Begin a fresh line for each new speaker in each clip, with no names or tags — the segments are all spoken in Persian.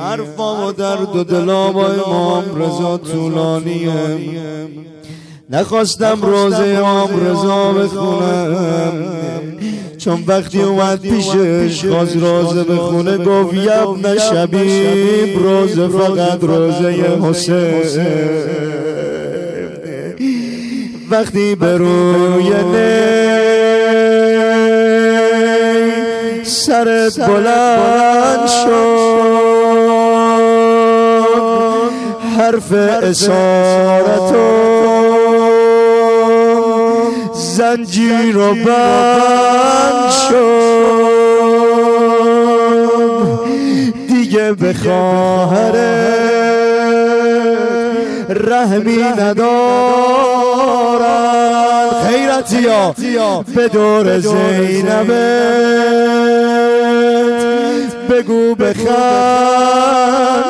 حرفام و درد و دلام با امام رضا طولانیه. نخواستم روزه امام رضا بخونم، چون وقتی اومد پیشش خواست روزه بخونه گفت یبن شبیب روزه فقط روزه حسین. وقتی به روی سرت بلند شد، حرف اسارت و زنجیر و بند شد، دیگه به خواهر رحمی ندارن. خیرتیا به دور زینبت بگو بخند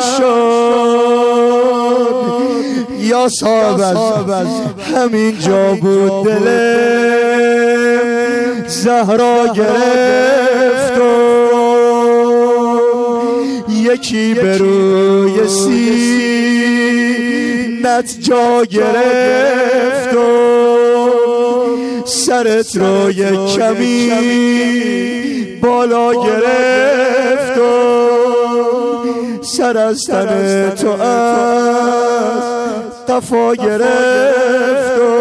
شد، یا صاحب از همین جا بود دل زهرا گرفت و یکی به روی سینت جا گرفت و سرت رو یک کمی بالا گرفت و سر از تن تو از قفا گرفت و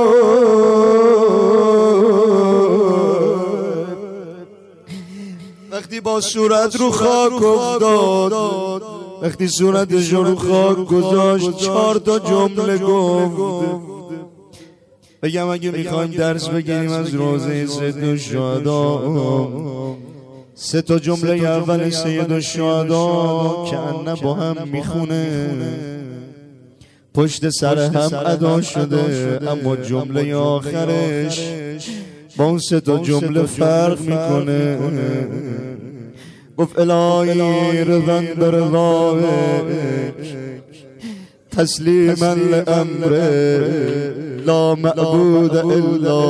وقتی با صورت رو خاک افتاد، وقتی صورتش رو خاک گذاشت 4 جمله گفت. بگم اگه میخوایم درس بگیریم از روزه سید الشهدا، 3 جمله اول سید الشهدا که انه با هم میخونه، پشت سر هم ادا شده، اما جمله آخرش با اون 3 جمله فرق میکنه. گفت الهی رضا برضاک تسلیما لامرک لا معبود الا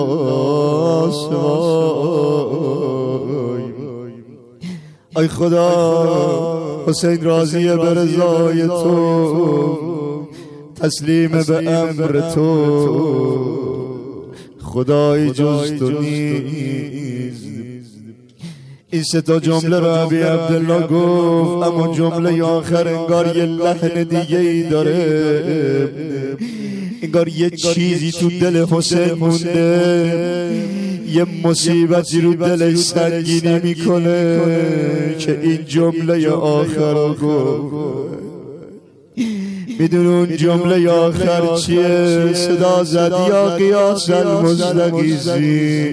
سواک. ای خدا حسین راضیه به رضای تو، تسلیم به امر تو، خدای جز تو نیست. این 3 جمله را ابی عبدالله گفت، اما جمله آخر انگار یه لحن دیگه ای داره، انگار یه چیزی تو دل حسین مونده، یه مصیبتی رو دلش سنگینی میکنه که این جمله آخر رو گفت. میدون اون جمله آخر چیه؟ صدا زد یا قیاس المزدقیزی،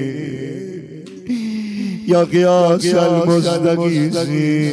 یا قیاس المزدقیزی.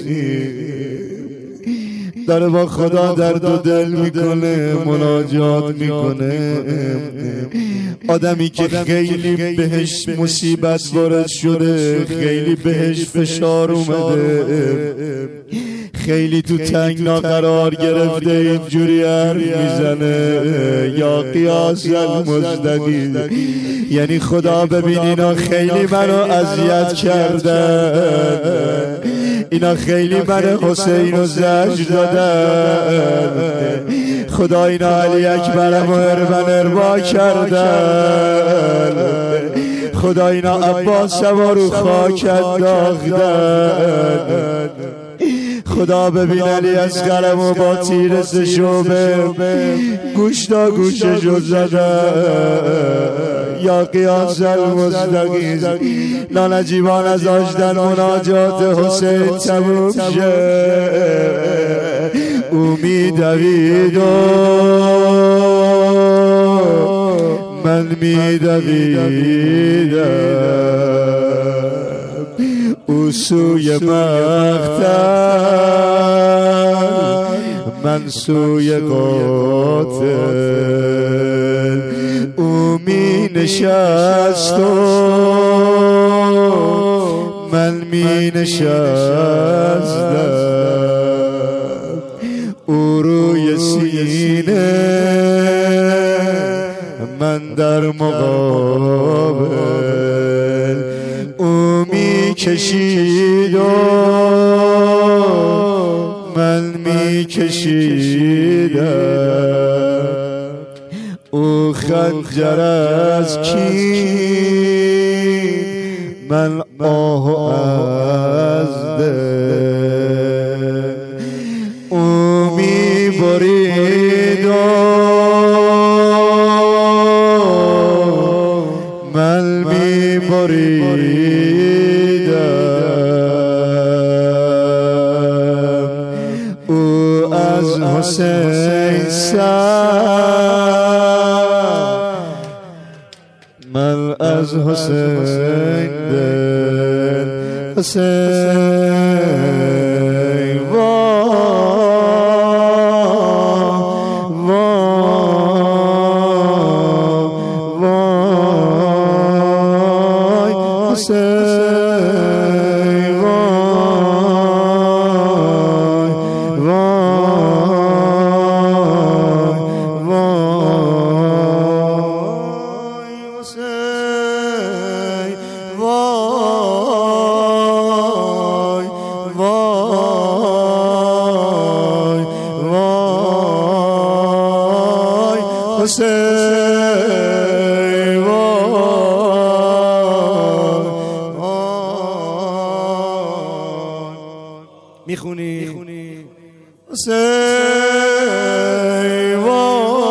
داره با خدا درد و دل میکنه، مناجات میکنه. آدمی که خیلی بهش مصیبت وارد شده، خیلی بهش فشار اومده، خیلی تو تنگنا قرار گرفته، اینجوری حرف میزنه یا قیاس المزدقی. یعنی خدا ببین اینا خیلی منو اذیت کردن، اینا خیلی من حسین رو زجر دادن، خدا اینا علی اکبرم و اربا کردن، خدا اینا عباسم و رو خاکت داغدن. خدا ببین علی اصغرم و با تیر شعبه گوش تا گوششو زدن. یا قیاس المزدقیز نانجیبان از آجدن مناجات حسین تموم شه. امید دویدم من میدویدم او سوی مقتل من سوی قاتل. او می نشست و من می نشستم، او روی سینه من در مقابل. او می کشید و من میکشیدم او خنجر از کین من آه از دل او میبرید من میبریدم او از حسین سر من از حسین دل حسین وای حسین میخونی حسین